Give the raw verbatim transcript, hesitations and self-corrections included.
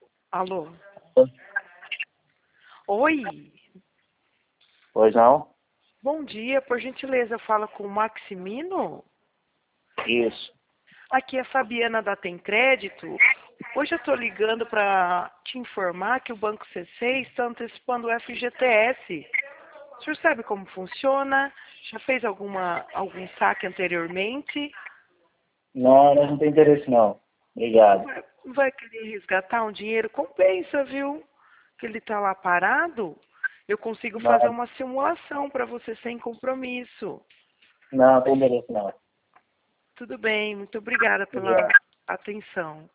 Alô? Oi, Pois não? bom dia, por gentileza, fala com o Maximino? Isso. Aqui é a Fabiana da Tem Crédito. Hoje eu estou ligando para te informar que o Banco C C está antecipando o F G T S. O senhor sabe como funciona? Já fez alguma, algum saque anteriormente? Não, nós não tem interesse não. Obrigado. Vai, vai querer resgatar um dinheiro? Compensa, viu? Que ele está lá parado. Eu consigo fazer Não, uma simulação para você sem compromisso. não tem interesse não. Tudo bem, muito obrigada pela Obrigado. atenção.